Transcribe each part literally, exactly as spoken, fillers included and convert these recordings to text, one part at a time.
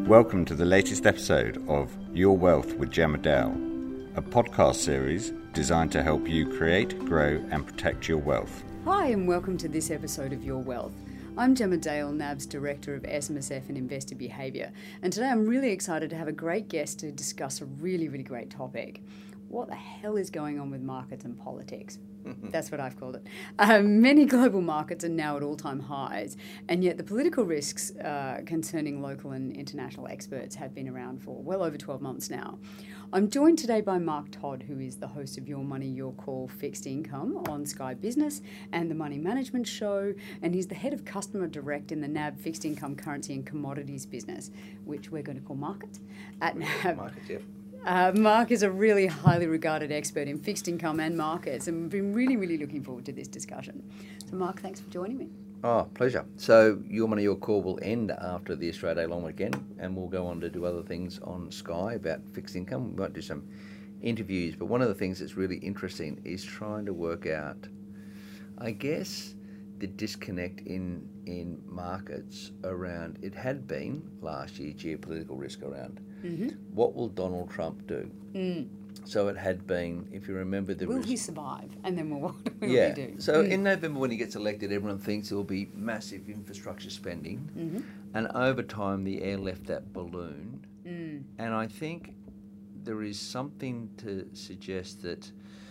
Welcome to the latest episode of Your Wealth with Gemma Dale, a podcast series designed to help you create, grow and protect your wealth. Hi and welcome to this episode of Your Wealth. I'm Gemma Dale, N A B's Director of S M S F and Investor Behaviour, and today I'm really excited to have a great guest to discuss a really, really great topic. What the hell is going on with markets and politics? That's what I've called it. Um, many global markets are now at all-time highs, and yet the political risks uh, concerning local and international experts have been around for well over twelve months now. I'm joined today by Mark Todd, who is the host of Your Money, Your Call Fixed Income on Sky Business and the Money Management Show, and he's the head of Customer Direct in the N A B Fixed Income Currency and Commodities business, which we're going to call Markets at N A B. Markets, yeah. Uh, Mark is a really highly regarded expert in fixed income and markets, and we've been really, really looking forward to this discussion. So, Mark, thanks for joining me. Oh, pleasure. So, Your Money, Your Call will end after the Australia Day long weekend, and we'll go on to do other things on Sky about fixed income. We might do some interviews, but one of the things that's really interesting is trying to work out, I guess, the disconnect in in markets around, it had been last year geopolitical risk around mm-hmm. what will Donald Trump do? Mm. So it had been, if you remember the Will risk, he survive? And then we'll, what will yeah. he do? So mm. in November when he gets elected, everyone thinks there will be massive infrastructure spending. Mm-hmm. And over time the air left that balloon. Mm. And I think there is something to suggest that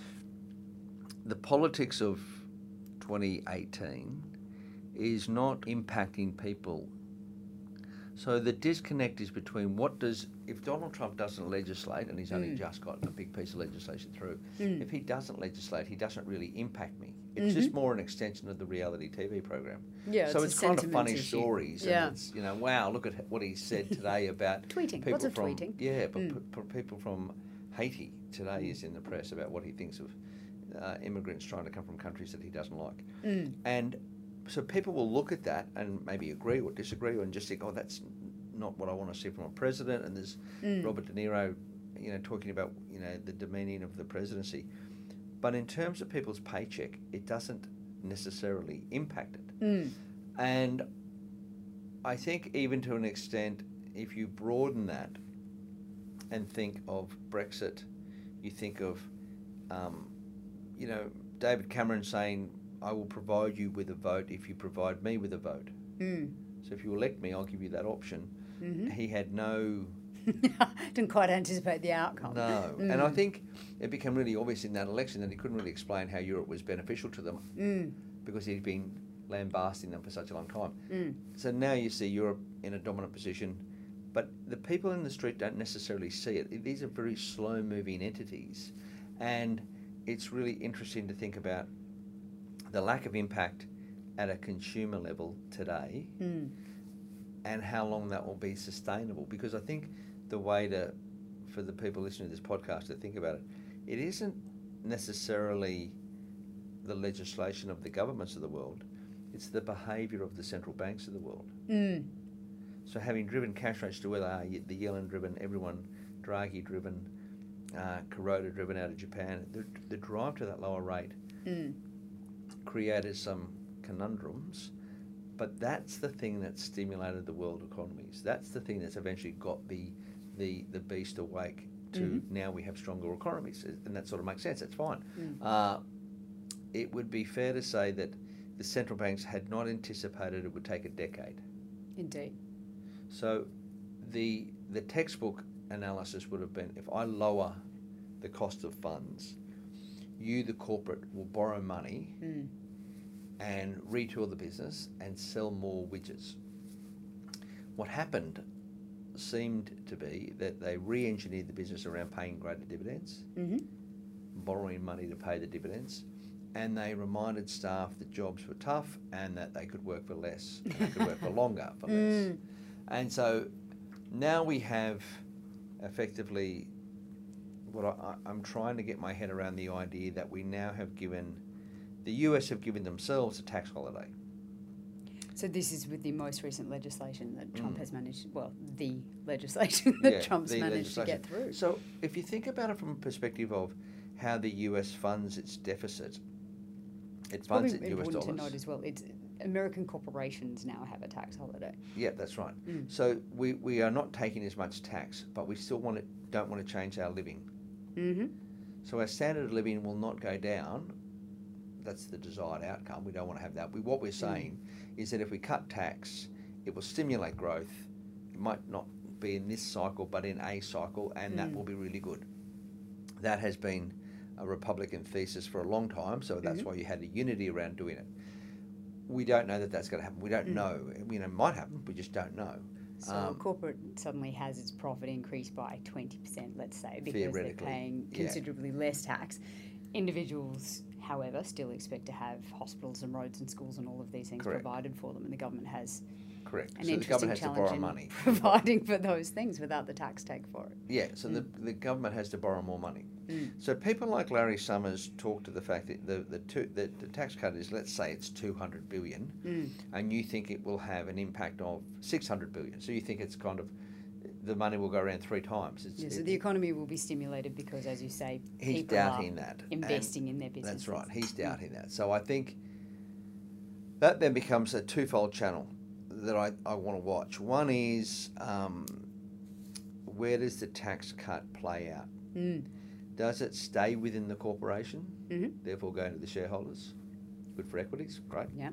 the politics of twenty eighteen is not impacting people. So the disconnect is between what does, if Donald Trump doesn't legislate, and he's only mm. just gotten a big piece of legislation through, mm. if he doesn't legislate, he doesn't really impact me. It's mm-hmm. just more an extension of the reality T V program. Yeah, so it's, it's a kind of funny issue. stories. Yeah. And it's, you know, wow, look at what he said today about tweeting. People Lots of from, tweeting. Yeah, but mm. p- p- people from Haiti today is in the press about what he thinks of uh, immigrants trying to come from countries that he doesn't like. Mm. And so people will look at that and maybe agree or disagree and just think, oh, that's not what I want to see from a president. And there's mm. Robert De Niro, you know, talking about, you know, the demeaning of the presidency. But in terms of people's paycheck, it doesn't necessarily impact it. Mm. And I think even to an extent, if you broaden that and think of Brexit, you think of, um, you know, David Cameron saying, I will provide you with a vote if you provide me with a vote. Mm. So if you elect me, I'll give you that option. Mm-hmm. He had no... Didn't quite anticipate the outcome. No. Mm. And I think it became really obvious in that election that he couldn't really explain how Europe was beneficial to them mm. because he'd been lambasting them for such a long time. Mm. So now you see Europe in a dominant position, but the people in the street don't necessarily see it. These are very slow-moving entities. And it's really interesting to think about the lack of impact at a consumer level today mm. and how long that will be sustainable. Because I think the way to, for the people listening to this podcast to think about it, it isn't necessarily the legislation of the governments of the world, it's the behaviour of the central banks of the world. Mm. So having driven cash rates to where they are, the Yellen driven, everyone, Draghi driven, uh, Kuroda driven out of Japan, the, the drive to that lower rate mm. created some conundrums, but that's the thing that stimulated the world economies. That's the thing that's eventually got the the, the beast awake to mm-hmm. now we have stronger economies, and that sort of makes sense. That's fine. Mm. Uh, it would be fair to say that the central banks had not anticipated it would take a decade. Indeed. So the the textbook analysis would have been, if I lower the cost of funds, you, the corporate, will borrow money mm. and retool the business and sell more widgets. What happened seemed to be that they re-engineered the business around paying greater dividends, mm-hmm. borrowing money to pay the dividends, and they reminded staff that jobs were tough and that they could work for less, and they could work for longer for less. Mm. And so now we have effectively what I, I'm trying to get my head around, the idea that we now have given, the U S have given themselves a tax holiday. So this is with the most recent legislation that Trump mm. has managed, well, the legislation that yeah, Trump's managed to get through. So if you think about it from a perspective of how the U S funds its deficit, it it's funds its U S dollars. It's important to note as well, it's American corporations now have a tax holiday. Yeah, that's right. Mm. So we, we are not taking as much tax, but we still want to, don't want to change our living. Mm-hmm. So our standard of living will not go down. That's the desired outcome. We don't want to have that. We, what we're saying mm. is that if we cut tax, it will stimulate growth. It might not be in this cycle, but in a cycle, and mm. that will be really good. That has been a Republican thesis for a long time, so that's mm-hmm. why you had a unity around doing it. We don't know that that's going to happen. We don't mm. know. You know, it might happen. We just don't know. So um, corporate suddenly has its profit increased by twenty percent, let's say, because they're paying considerably yeah. less tax. Individuals, however, still expect to have hospitals and roads and schools and all of these things Correct. provided for them, and the government has Correct. an so the interesting government has challenge to borrow in money. providing for those things without the tax take for it. Yeah, so mm. the, the government has to borrow more money. Mm. So people like Larry Summers talk to the fact that the the, two, the, the tax cut is, let's say it's two hundred billion dollars, mm. and you think it will have an impact of six hundred billion dollars. So you think it's kind of, the money will go around three times. It's, yeah, so it's, the economy will be stimulated because, as you say, he's people doubting are that. investing and in their businesses. That's right, he's doubting that. So I think that then becomes a twofold channel that I, I want to watch. One is, um, where does the tax cut play out? Mm. Does it stay within the corporation, mm-hmm. therefore go to the shareholders? Good for equities, great. Yeah.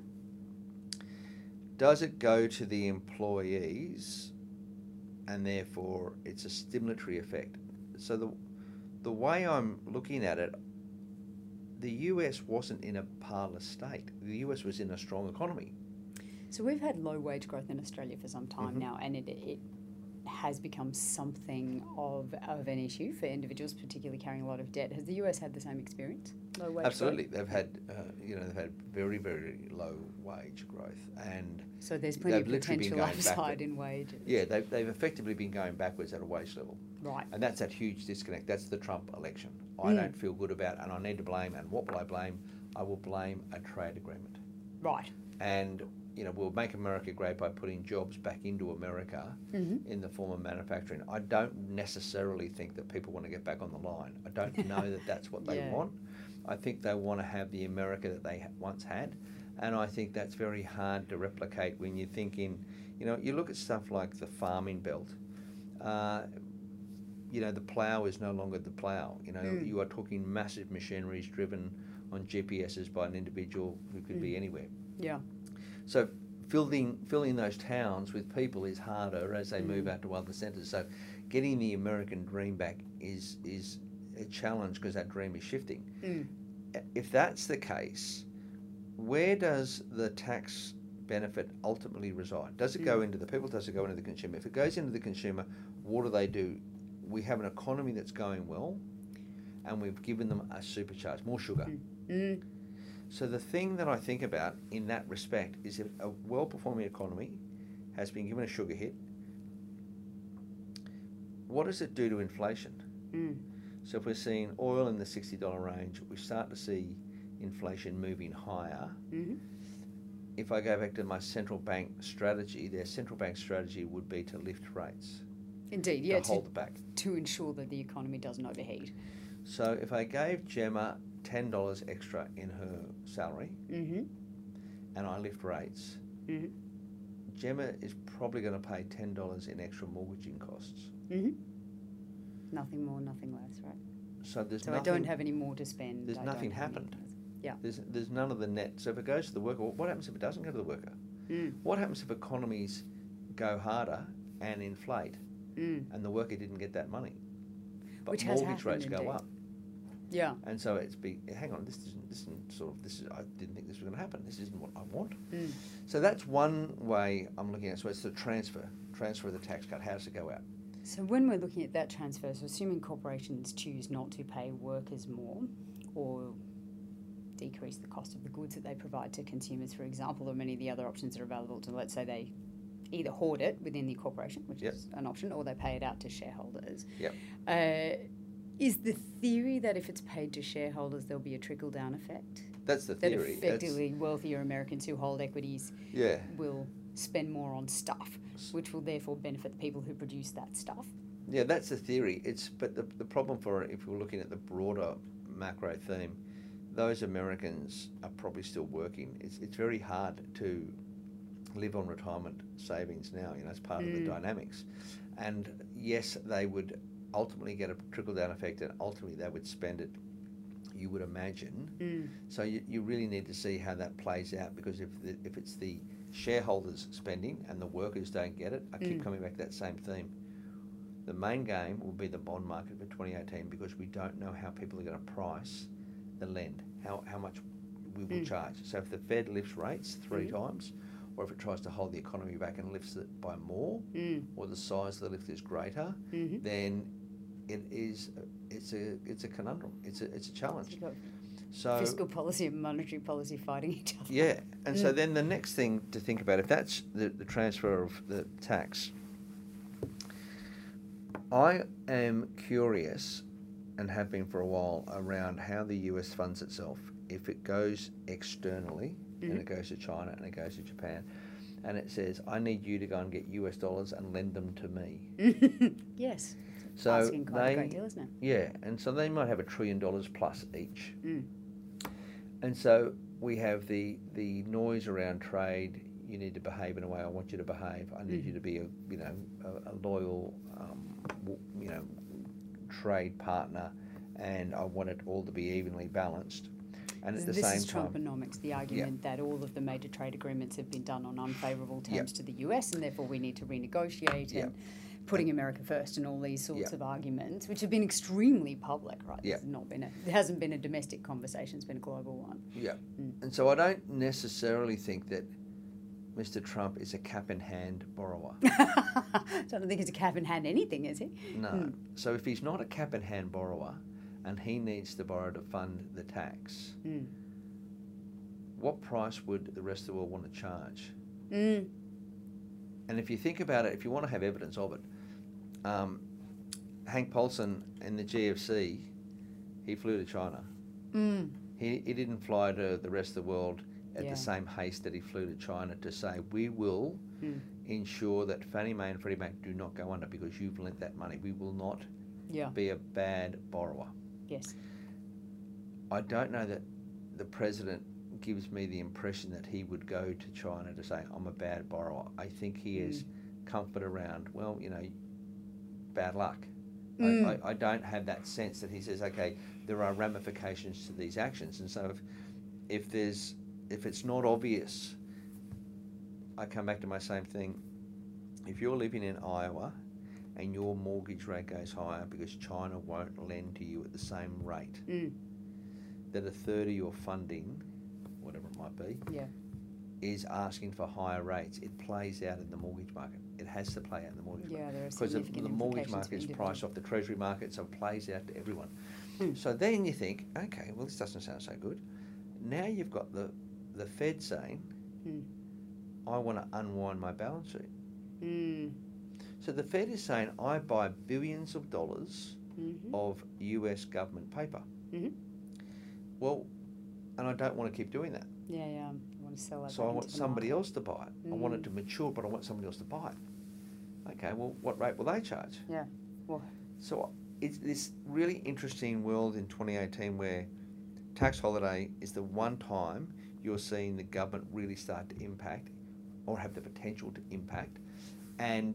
Does it go to the employees, and therefore it's a stimulatory effect? So the the way I'm looking at it, the U S wasn't in a parlous state. The U S was in a strong economy. So we've had low wage growth in Australia for some time mm-hmm. now, and it, it has become something of of an issue for individuals, particularly carrying a lot of debt. Has the U S had the same experience? Low wage Absolutely, growth? they've had uh, you know they've had very very low wage growth, and so there's plenty of potential upside in wages. Yeah, they've they've effectively been going backwards at a wage level. Right, and that's that huge disconnect. That's the Trump election. I mm. don't feel good about, and I need to blame. And what will I blame? I will blame a trade agreement. Right, and you know, we'll make America great by putting jobs back into America mm-hmm. in the form of manufacturing. I don't necessarily think that people want to get back on the line. I don't know that that's what they yeah. want. I think they want to have the America that they once had, and I think that's very hard to replicate when you're thinking, you know, you look at stuff like the farming belt. Uh, you know, the plough is no longer the plough. You know, mm. you are talking massive machineries driven on G P Ses by an individual who could mm. be anywhere. Yeah. So filling filling those towns with people is harder as they mm. move out to other centres. So getting the American dream back is is a challenge because that dream is shifting. Mm. If that's the case, where does the tax benefit ultimately reside? Does it mm. go into the people? Does it go into the consumer? If it goes into the consumer, what do they do? We have an economy that's going well, and we've given them a supercharge, more sugar. Mm. Mm. So the thing that I think about in that respect is if a well-performing economy has been given a sugar hit, what does it do to inflation? Mm. So if we're seeing oil in the sixty dollars range, we start to see inflation moving higher. Mm-hmm. If I go back to my central bank strategy, their central bank strategy would be to lift rates. Indeed, to yeah, hold to, it back. To ensure that the economy doesn't overheat. So if I gave Gemma ten dollars extra in her salary mm-hmm. and I lift rates, mm-hmm. Gemma is probably going to pay ten dollars in extra mortgaging costs. Mm-hmm. Nothing more, nothing less, right? So there's so nothing, I don't have any more to spend. There's I nothing happened. Yeah. There's there's none of the net. So if it goes to the worker, what happens if it doesn't go to the worker? Mm. What happens if economies go harder and inflate mm. and the worker didn't get that money? But Which has mortgage rates indeed. go up. Yeah. And so it's be hang on, this isn't this isn't sort of this is I didn't think this was going to happen. This isn't what I want. Mm. So that's one way I'm looking at it. So it's the transfer, transfer of the tax cut. How does it go out? So when we're looking at that transfer, so assuming corporations choose not to pay workers more or decrease the cost of the goods that they provide to consumers, for example, or many of the other options that are available to, let's say they either hoard it within the corporation, which yep. is an option, or they pay it out to shareholders. Yep. Uh, is the theory that if it's paid to shareholders, there'll be a trickle-down effect? That's the theory. That effectively That's... wealthier Americans who hold equities yeah. will spend more on stuff, which will therefore benefit the people who produce that stuff. Yeah, that's the theory. It's but the the problem for it, if we're looking at the broader macro theme, those Americans are probably still working. It's it's very hard to live on retirement savings now, you know, as part mm. of the dynamics. And yes, they would ultimately get a trickle-down effect, and ultimately they would spend it, you would imagine. Mm. So you, you really need to see how that plays out, because if the, if it's the shareholders spending and the workers don't get it, I keep mm. coming back to that same theme. The main game will be the bond market for twenty eighteen, because we don't know how people are going to price the lend, how, how much we will mm. charge. So if the Fed lifts rates three mm. times, or if it tries to hold the economy back and lifts it by more, mm. or the size of the lift is greater, mm-hmm. then it is it's a it's a conundrum. It's a it's a challenge. So fiscal policy and monetary policy fighting each other. Yeah, and mm. so then the next thing to think about, if that's the, the transfer of the tax, I am curious, and have been for a while, around how the U S funds itself. If it goes externally, mm-hmm. and it goes to China and it goes to Japan, and it says, I need you to go and get U S dollars and lend them to me. Yes. So asking quite they, a great deal, isn't it? Yeah, and so they might have a trillion dollars plus each. Mm. And so we have the, the noise around trade. You need to behave in a way I want you to behave. I need mm. you to be a you know a, a loyal um, w- you know trade partner, and I want it all to be evenly balanced. And at the this same is time, Trumponomics, the argument yeah. that all of the major trade agreements have been done on unfavourable terms yep. to the U S, and therefore we need to renegotiate yep. and putting and America first, and all these sorts yep. of arguments, which have been extremely public, right? Yep. This has not been a, it hasn't been a domestic conversation; it's been a global one. Yeah, mm. and so I don't necessarily think that Mister Trump is a cap-in-hand borrower. I don't think he's a cap-in-hand anything, is he? No. Mm. So if he's not a cap-in-hand borrower, and he needs to borrow to fund the tax, mm. what price would the rest of the world want to charge? Mm. And if you think about it, if you want to have evidence of it, um, Hank Paulson in the G F C, he flew to China. Mm. He, he didn't fly to the rest of the world at yeah. the same haste that he flew to China to say, we will mm. ensure that Fannie Mae and Freddie Mac do not go under because you've lent that money. We will not yeah. be a bad borrower. Yes. I don't know that the president gives me the impression that he would go to China to say, I'm a bad borrower. I think he mm. is comfort around, well, you know, bad luck. Mm. I, I, I don't have that sense that he says, okay, there are ramifications to these actions. And so if, if there's, if it's not obvious, I come back to my same thing. If you're living in Iowa and your mortgage rate goes higher because China won't lend to you at the same rate, mm. that a third of your funding, whatever it might be, yeah. is asking for higher rates, it plays out in the mortgage market. It has to play out in the mortgage yeah, market. There are because the, the mortgage implications market is for priced off the treasury market, so it plays out to everyone. Mm. So then you think, okay, well, this doesn't sound so good. Now you've got the, the Fed saying, mm. I want to unwind my balance sheet. Mm. So the Fed is saying, I buy billions of dollars mm-hmm. of U S government paper. Mm-hmm. Well, and I don't want to keep doing that. Yeah, yeah. I want to sell that. So I want somebody market. else to buy it. Mm. I want it to mature, but I want somebody else to buy it. Okay, well, what rate will they charge? Yeah. Well. So it's this really interesting world in twenty eighteen where tax holiday is the one time you're seeing the government really start to impact or have the potential to impact. And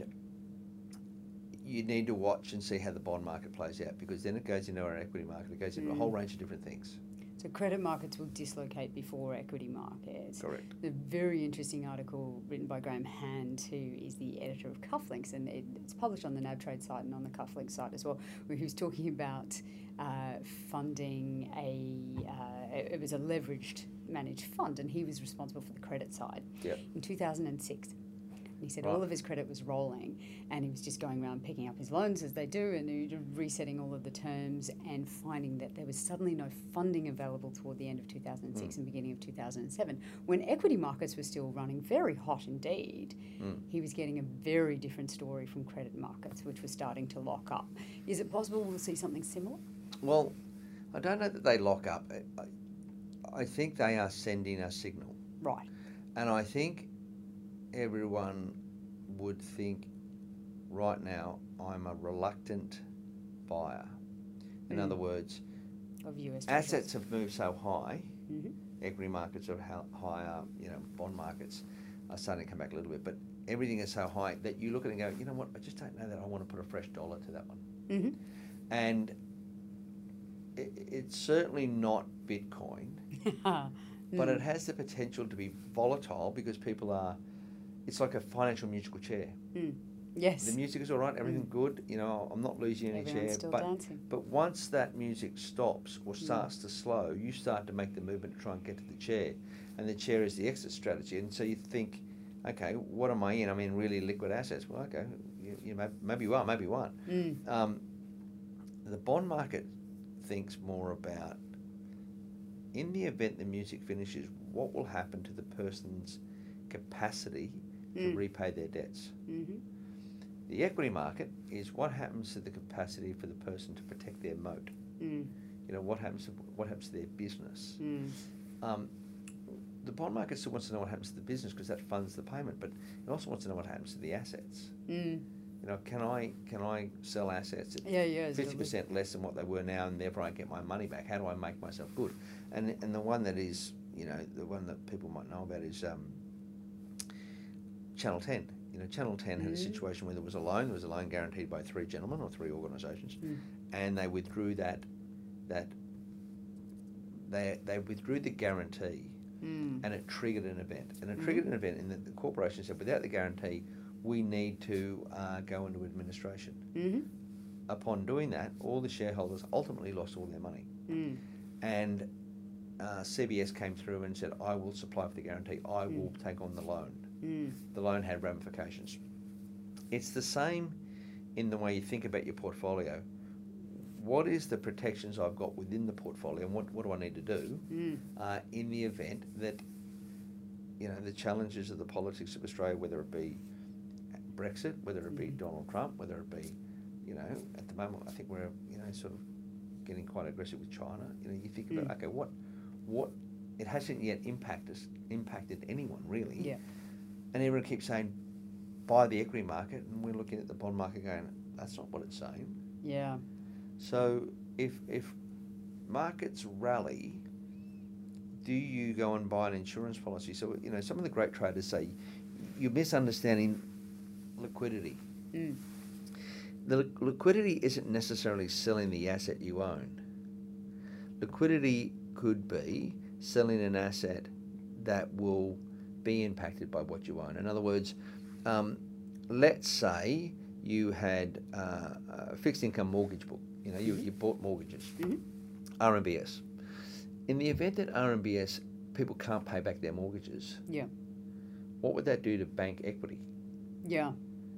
you need to watch and see how the bond market plays out, because then it goes into our equity market. It goes into mm. a whole range of different things. So credit markets will dislocate before equity markets. Correct. A very interesting article written by Graham Hand, who is the editor of Cufflinks, and it, it's published on the NabTrade site and on the Cufflinks site as well, where he was talking about uh, funding a, uh, it was a leveraged managed fund, and he was responsible for the credit side yep. in two thousand six. And he said right. all of his credit was rolling, and he was just going around picking up his loans as they do, and he was resetting all of the terms and finding that there was suddenly no funding available toward the end of two thousand six mm. and beginning of two thousand seven. When equity markets were still running very hot indeed, mm. he was getting a very different story from credit markets, which were starting to lock up. Is it possible we'll see something similar? Well, I don't know that they lock up. I, I think they are sending a signal. Right. And I think everyone would think right now I'm a reluctant buyer. In mm. other words, of U S Treasuries. Assets have moved so high. Mm-hmm. Equity markets are how higher. You know, bond markets are starting to come back a little bit, but everything is so high that you look at it and go, you know what? I just don't know that I want to put a fresh dollar to that one. Mm-hmm. And it, it's certainly not Bitcoin, mm. but it has the potential to be volatile because people are. It's like a financial musical chair. Mm. Yes. The music is all right, everything Mm. good. You know, I'm not losing any Everyone's chair, still but dancing. but once that music stops or Mm. starts to slow, you start to make the movement to try and get to the chair, and the chair is the exit strategy. And so you think, okay, what am I in? I'm in really liquid assets. Well, okay, you, you may, maybe you are, maybe you aren't. Mm. Um, the bond market thinks more about, in the event the music finishes, what will happen to the person's capacity to Mm. repay their debts. Mm-hmm. The equity market is what happens to the capacity for the person to protect their moat. Mm. You know, what happens to what happens to their business. Mm. Um, the bond market still wants to know what happens to the business because that funds the payment, but it also wants to know what happens to the assets. Mm. You know, can I can I sell assets at Yeah, yeah. fifty percent less than what they were now, and therefore I get my money back? How do I make myself good? And and the one that is, you know, the one that people might know about is um, Channel ten. You know, Channel ten had a Mm. situation where there was a loan. There was a loan guaranteed by three gentlemen or three organisations, Mm. and they withdrew that. That they they withdrew the guarantee, Mm. and it triggered an event. And it Mhm. triggered an event in that the corporation said, without the guarantee, we need to uh, go into administration. Mm-hmm. Upon doing that, all the shareholders ultimately lost all their money, Mm. and uh, C B S came through and said, I will supply for the guarantee. I will Mm. take on the loan. Mm. The loan had ramifications. It's the same in the way you think about your portfolio. What is the protections I've got within the portfolio, and what, what do I need to do Mm. uh, in the event that, you know, the challenges of the politics of Australia, whether it be Brexit, whether it be Mhm. Donald Trump, whether it be, you know, at the moment I think we're, you know, sort of getting quite aggressive with China. You know, you think about, Mm. okay, what, what, it hasn't yet impacted impacted anyone really. Yeah. And everyone keeps saying, buy the equity market, and we're looking at the bond market going, that's not what it's saying. Yeah. So if if markets rally, do you go and buy an insurance policy? So, you know, some of the great traders say you're misunderstanding liquidity. Mm. The li- liquidity isn't necessarily selling the asset you own. Liquidity could be selling an asset that will be impacted by what you own. In other words, um, let's say you had uh, a fixed income mortgage book. You know, you, Mhm. you bought mortgages, Mhm. R M B S. In the event that R M B S people can't pay back their mortgages, Yeah. what would that do to bank equity? Yeah.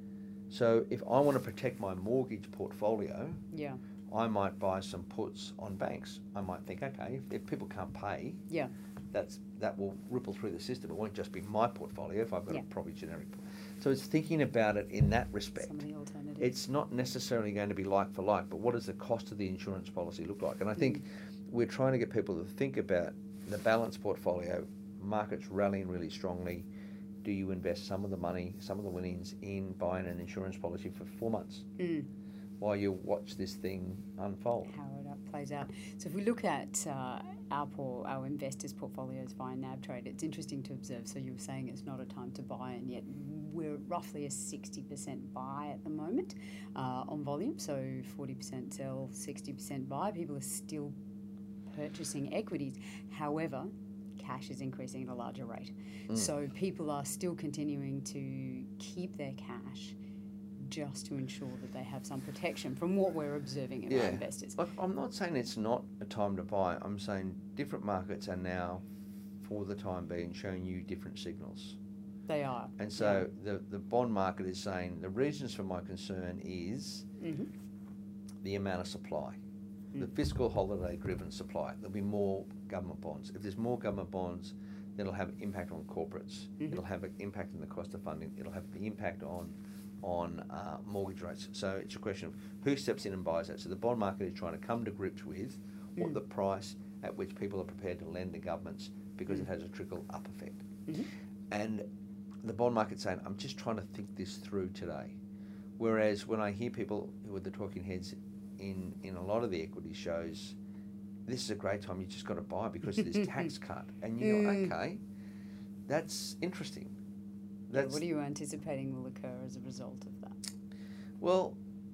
So if I want to protect my mortgage portfolio, Yeah. I might buy some puts on banks. I might think, okay, if, if people can't pay, Yeah. that's that will ripple through the system. It won't just be my portfolio if I've got Yeah. a property generic. So it's thinking about it in that respect. Some of the alternatives. It's not necessarily going to be like for like, but what does the cost of the insurance policy look like? And I think we're trying to get people to think about the balanced portfolio, markets rallying really strongly. Do you invest some of the money, some of the winnings in buying an insurance policy for four months Mm. while you watch this thing unfold? How it uh, plays out. So if we look at uh, our por- our investors' portfolios via NabTrade, it's interesting to observe. So you were saying it's not a time to buy, and yet we're roughly a sixty percent buy at the moment uh, on volume. So forty percent sell, sixty percent buy. People are still purchasing equities. However, cash is increasing at a larger rate. Mm. So people are still continuing to keep their cash just to ensure that they have some protection from what we're observing in our investors. Look, I'm not saying it's not a time to buy. I'm saying different markets are now, for the time being, showing you different signals. They are. And so the, the bond market is saying the reasons for my concern is Mm-hmm. the amount of supply, Mm. the fiscal holiday driven supply. There'll be more government bonds. If there's more government bonds, it'll have an impact on corporates. Mhm. It'll have an impact on the cost of funding. It'll have the impact on on uh, mortgage rates. So it's a question of who steps in and buys that. So the bond market is trying to come to grips with what Mm. the price at which people are prepared to lend to governments, because Mm. it has a trickle up effect. Mhm. And the bond market's saying, I'm just trying to think this through today. Whereas when I hear people who are the talking heads in, in a lot of the equity shows, this is a great time, you just got to buy because of this tax cut. And you go, Mm. okay, that's interesting. Yeah, That's, what are you anticipating will occur as a result of that? well,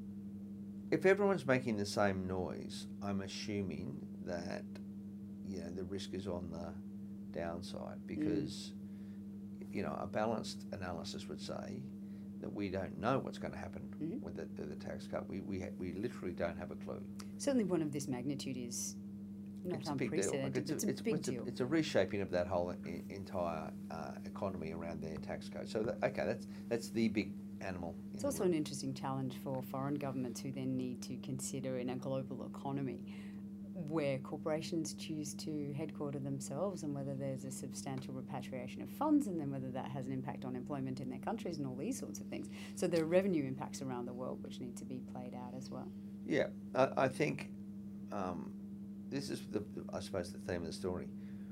if everyone's making the same noise, I'm assuming that, you know, the risk is on the downside because, mm. you know, a balanced analysis would say that we don't know what's going to happen mm-hmm. with, the, with the tax cut. We we ha- we literally don't have a clue. Certainly, one of this magnitude is not it's unprecedented. A big deal. Like it's, it's, a, it's, big it's deal. A, it's a reshaping of that whole I- entire uh, economy around their tax code. So that, okay, that's that's the big animal. It's also an interesting challenge for foreign governments who then need to consider in a global economy where corporations choose to headquarter themselves and whether there's a substantial repatriation of funds and then whether that has an impact on employment in their countries and all these sorts of things. So there are revenue impacts around the world which need to be played out as well. Yeah, I, I think um, this is, the, I suppose, the theme of the story.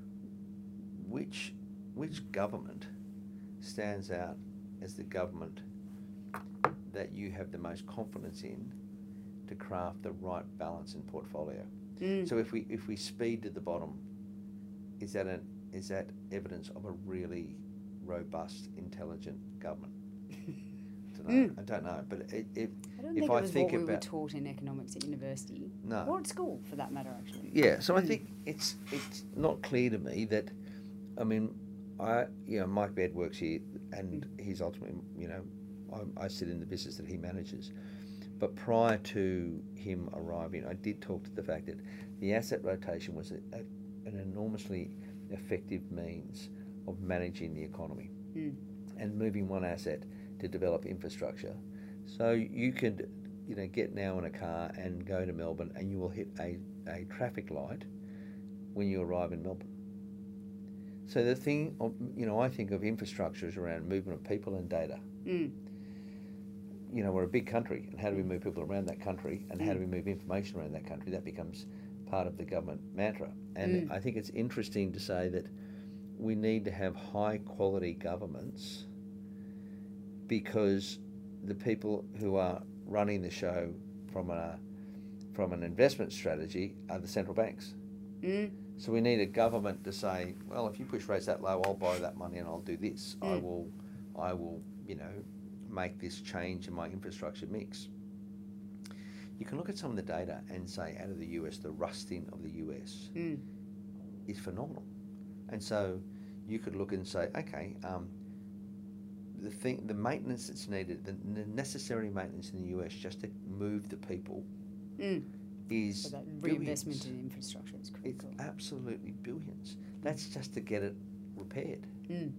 Which, which government stands out as the government that you have the most confidence in to craft the right balance in portfolio? Mm. So if we if we speed to the bottom, is that an is that evidence of a really robust, intelligent government? I don't know. Mm. I don't know. But it, it, I don't if think I it was think what we about, were taught in economics at university, no, or at school for that matter, actually. Yeah. So mm. I think it's it's not clear to me that, I mean, I you know Mike Baird works here, and mm. he's ultimately you know I, I sit in the business that he manages. But prior to him arriving, I did talk to the fact that the asset rotation was a, a, an enormously effective means of managing the economy mm. and moving one asset to develop infrastructure. So you could, you know, get now in a car and go to Melbourne, and you will hit a, a traffic light when you arrive in Melbourne. So the thing, of, you know, I think of infrastructure as around movement of people and data. Mm. You know, we're a big country, and how do we move people around that country, and how do we move information around that country? That becomes part of the government mantra. And mm. I think it's interesting to say that we need to have high quality governments because the people who are running the show from a from an investment strategy are the central banks. Mm. So we need a government to say, well, if you push rates that low, I'll borrow that money and I'll do this. Mm. I will, I will, you know, make this change in my infrastructure mix. You can look at some of the data and say out of the U S, the rusting of the U S mm. is phenomenal. And so you could look and say, okay, um, the thing, the maintenance that's needed, the, the necessary maintenance in the U S just to move the people mm. is so that reinvestment billions. in infrastructure is critical. It's absolutely billions. That's just to get it repaired. Mm.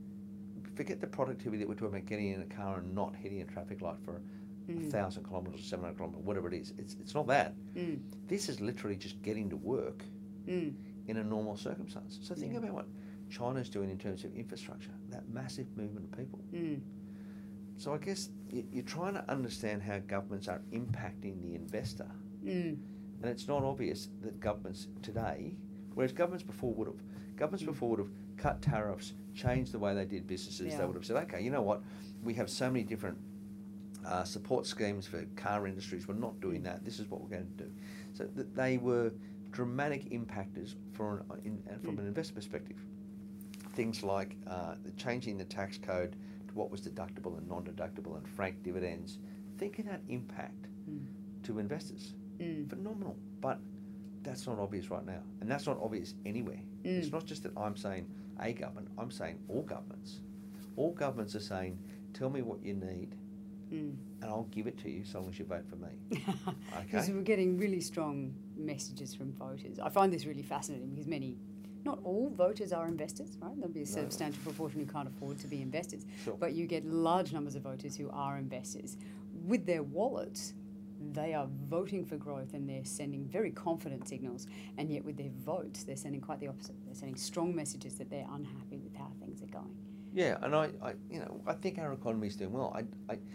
Forget the productivity that we're talking about getting in a car and not hitting a traffic light for mm. a thousand kilometres or seven hundred kilometres, whatever it is. It's it's not that. Mm. This is literally just getting to work mm. in a normal circumstance. So think yeah. about what China's doing in terms of infrastructure, that massive movement of people. Mm. So I guess you're trying to understand how governments are impacting the investor. Mm. And it's not obvious that governments today, whereas governments before would have, governments mm. before would have cut tariffs, changed the way they did businesses. Yeah. They would have said, okay, you know what, we have so many different uh, support schemes for car industries, we're not doing that, this is what we're going to do. So th- they were dramatic impactors for an, in, uh, from mm. an investor perspective. Things like uh, the changing the tax code to what was deductible and non-deductible and franked dividends. Think of that impact mm. to investors. Mm. Phenomenal. But that's not obvious right now. And that's not obvious anywhere. Mm. It's not just that I'm saying a government, I'm saying all governments. All governments are saying, tell me what you need mm. and I'll give it to you so long as you vote for me. Because okay? we're getting really strong messages from voters. I find this really fascinating because many, not all voters are investors, right? There'll be a no. substantial proportion who can't afford to be investors. Sure. But you get large numbers of voters who are investors. With their wallets, they are voting for growth and they're sending very confident signals, and yet with their votes they're sending quite the opposite. They're sending strong messages that they're unhappy with how things are going. Yeah, and I, I you know, I think our economy is doing well. I, I,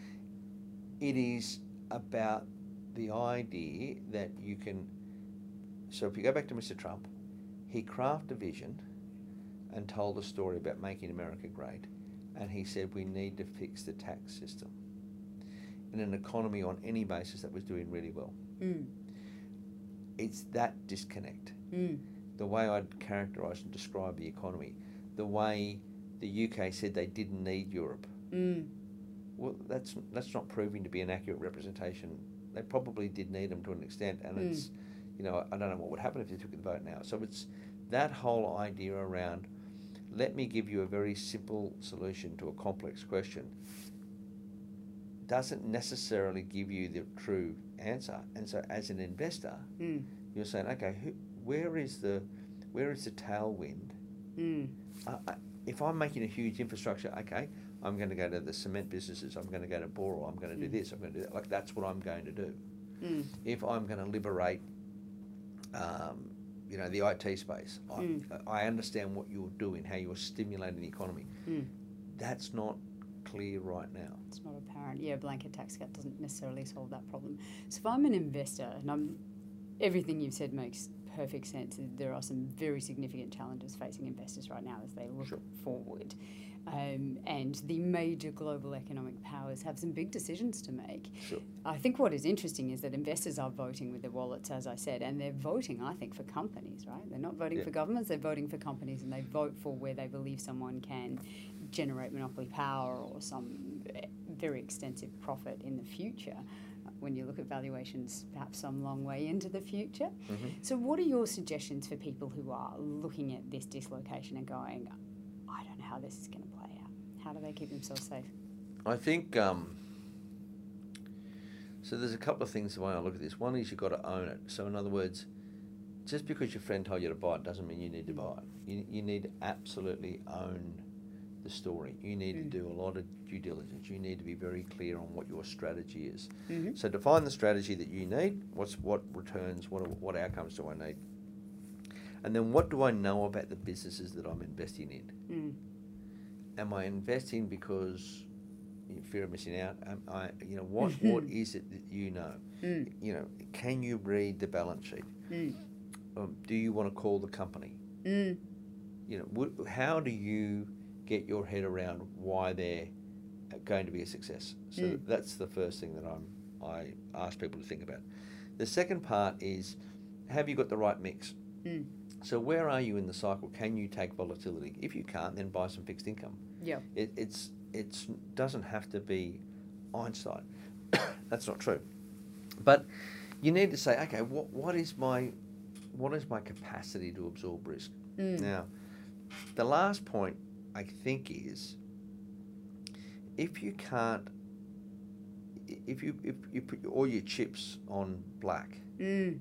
it is about the idea that you can, so if you go back to Mister Trump, he crafted a vision and told a story about making America great, and he said we need to fix the tax system in an economy on any basis that was doing really well. Mm. it's that disconnect. Mm. The way I'd characterise and describe the economy, the way the U K said they didn't need Europe. Mm. Well, that's that's not proving to be an accurate representation. They probably did need them to an extent, and mm. it's, you know, I don't know what would happen if they took the vote now. So it's that whole idea around, let me give you a very simple solution to a complex question, doesn't necessarily give you the true answer. And so as an investor, mm. you're saying, okay, who, where is the where is the tailwind? Mm. Uh, if I'm making a huge infrastructure, okay, I'm going to go to the cement businesses, I'm going to go to Boral, I'm going to do mm. this, I'm going to do that. Like, that's what I'm going to do. Mm. If I'm going to liberate, um, you know, the I T space, mm. I, I understand what you're doing, how you're stimulating the economy. Mm. That's not clear right now. It's not apparent. Yeah, a blanket tax cut doesn't necessarily solve that problem. So if I'm an investor, and I'm, everything you've said makes perfect sense. There are some very significant challenges facing investors right now as they look sure. forward. Um, and the major global economic powers have some big decisions to make. Sure. I think what is interesting is that investors are voting with their wallets, as I said, and they're voting, I think, for companies, right? They're not voting yeah. for governments, they're voting for companies, and they vote for where they believe someone can generate monopoly power or some very extensive profit in the future. When you look at valuations, perhaps some long way into the future. Mm-hmm. So what are your suggestions for people who are looking at this dislocation and going, I don't know how this is going to play out? How do they keep themselves safe? I think, um, so there's a couple of things the way I look at this. One is you've got to own it. So in other words, just because your friend told you to buy it doesn't mean you need to buy it. You, you need to absolutely own the story. You need mm. to do a lot of due diligence. You need to be very clear on what your strategy is. Mm-hmm. So define the strategy that you need. What's what returns? What what outcomes do I need? And then what do I know about the businesses that I'm investing in? Mm. Am I investing because in fear of missing out? Am I, you know, what what is it that you know? Mm. You know, can you read the balance sheet? Mm. Um, do you want to call the company? Mm. You know, w- how do you get your head around why they're going to be a success? So mm. that's the first thing that I'm I ask people to think about. The second part is, have you got the right mix? Mm. So where are you in the cycle? Can you take volatility? If you can't, then buy some fixed income. Yeah. It, it's it's doesn't have to be Einstein. That's not true. But you need to say, okay, what what is my what is my capacity to absorb risk? Mm. Now, the last point I think is, if you can't, if you if you put all your chips on black, mm.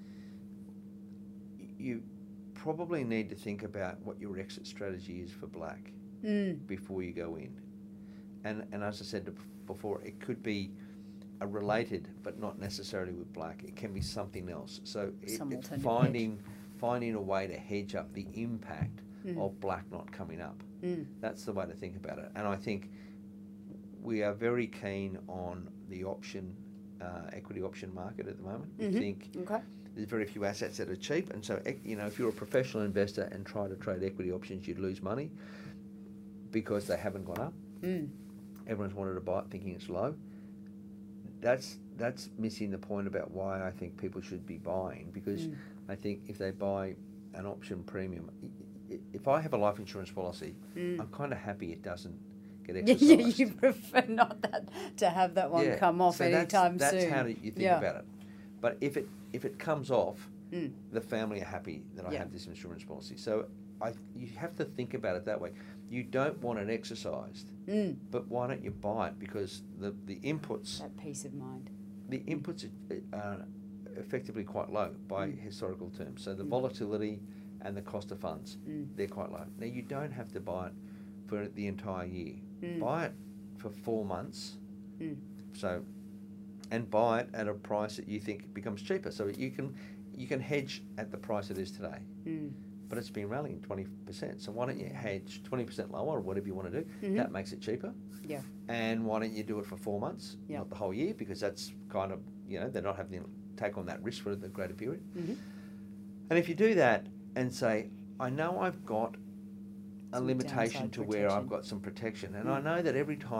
you probably need to think about what your exit strategy is for black mm. before you go in. And and as I said before, it could be a related, but not necessarily with black. It can be something else. So it, it's finding hedge. finding a way to hedge up the impact mm. of black not coming up. Mm. That's the way to think about it. And I think we are very keen on the option, uh, equity option market at the moment. Mm-hmm. We think okay. there's very few assets that are cheap. And so, you know, if you're a professional investor and try to trade equity options, you'd lose money because they haven't gone up. Mm. Everyone's wanted to buy it thinking it's low. That's that's missing the point about why I think people should be buying, because mm. I think if they buy an option premium, if I have a life insurance policy, mm. I'm kind of happy it doesn't get exercised. Yeah, you prefer not that to have that one yeah. come off so anytime that's, soon. That's how you think yeah. about it. But if it if it comes off, mm. the family are happy that I yeah. have this insurance policy. So I you have to think about it that way. You don't want it exercised, mm. but why don't you buy it? Because the, the inputs... That peace of mind. The inputs are, are effectively quite low by mm. historical terms. So the mm. volatility and the cost of funds, mm. they're quite low. Now, you don't have to buy it for the entire year. Mm. Buy it for four months, mm. so and buy it at a price that you think becomes cheaper. So you can you can hedge at the price it is today. Mm. But it's been rallying twenty percent. So why don't you hedge twenty percent lower or whatever you want to do? Mm-hmm. That makes it cheaper. Yeah. And why don't you do it for four months, yeah. not the whole year, because that's kind of, you know, they're not having to take on that risk for the greater period. Mm-hmm. And if you do that and say, I know I've got a some limitation to protection. where I've got some protection, and mm. I know that every time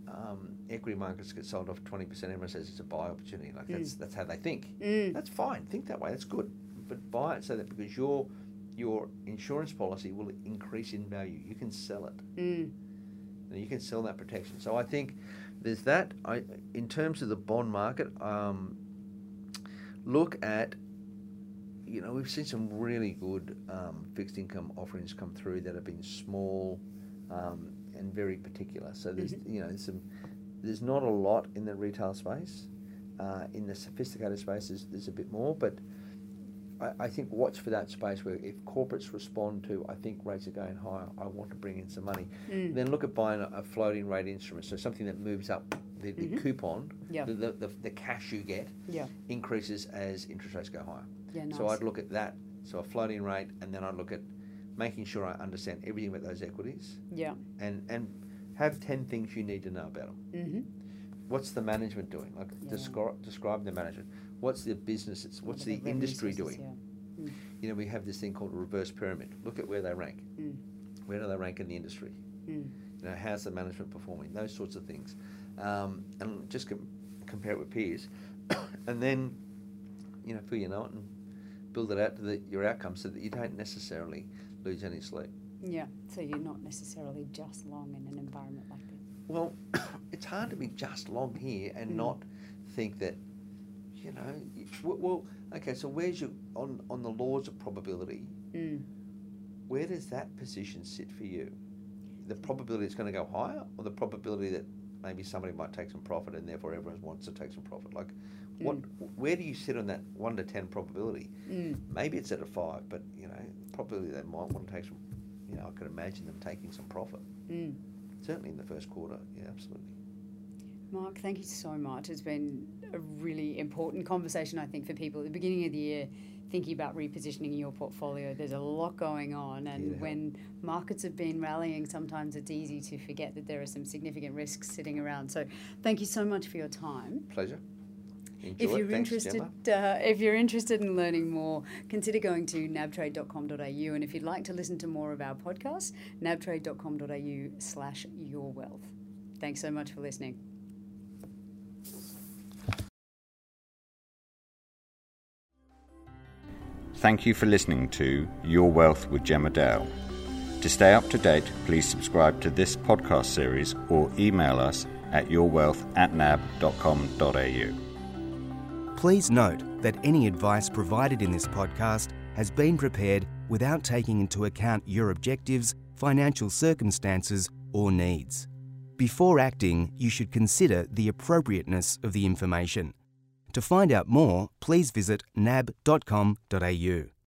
um, equity markets get sold off twenty percent, everyone says it's a buy opportunity. Like, that's Mm. that's how they think. Mm. That's fine. Think that way. That's good. But buy it so that because your your insurance policy will increase in value. You can sell it. Mm. And you can sell that protection. So I think there's that. I, in terms of the bond market, um, look at, you know, we've seen some really good um, fixed income offerings come through that have been small um, and very particular. So there's, Mm-hmm. you know, some, there's not a lot in the retail space. Uh, in the sophisticated space, there's, there's a bit more, but I, I think watch for that space where if corporates respond to, I think rates are going higher, I want to bring in some money. Mm. Then look at buying a, a floating rate instrument, so something that moves up the, the Mm-hmm. coupon, Yeah. the, the, the, the cash you get Yeah. increases as interest rates go higher. Yeah, nice. So I'd look at that, so a floating rate, and then I'd look at making sure I understand everything about those equities Yeah. and, and have ten things you need to know about them. Mm-hmm. What's the management doing? Like Yeah. describe, describe the management. What's the businesses? What's the, revenue industry sources, doing? Yeah. Mm. You know, we have this thing called a reverse pyramid. Look at where they rank. Mm. Where do they rank in the industry? Mm. You know, how's the management performing? Those sorts of things. Um, and just com- compare it with peers. And then, you know, feel you know it and build it out to the, your outcome so that you don't necessarily lose any sleep. Yeah. So you're not necessarily just long in an environment like this. Well, it's hard to be just long here and Mm. not think that, you know, y- w- well, okay, so where's your, on, on the laws of probability, Mm. where does that position sit for you? The probability it's going to go higher, or the probability that maybe somebody might take some profit and therefore everyone wants to take some profit? Like, what? Where do you sit on that one to ten probability? Mm. Maybe it's at a five, but, you know, probability they might want to take some, you know, I could imagine them taking some profit. Mm. Certainly in the first quarter, yeah, absolutely. Mark, thank you so much. It's been a really important conversation, I think, for people at the beginning of the year thinking about repositioning your portfolio. There's a lot going on, and Yeah. when markets have been rallying, sometimes it's easy to forget that there are some significant risks sitting around. So thank you so much for your time. Pleasure. Enjoy If it. you're Thanks, interested, Gemma. uh, if you're interested in learning more, consider going to nabtrade dot com dot a u. And if you'd like to listen to more of our podcasts, nabtrade dot com dot a u slash your wealth. Thanks so much for listening. Thank you for listening to Your Wealth with Gemma Dale. To stay up to date, please subscribe to this podcast series or email us at yourwealth at nab dot com dot a u. Please note that any advice provided in this podcast has been prepared without taking into account your objectives, financial circumstances, or needs. Before acting, you should consider the appropriateness of the information. To find out more, please visit nab dot com dot a u.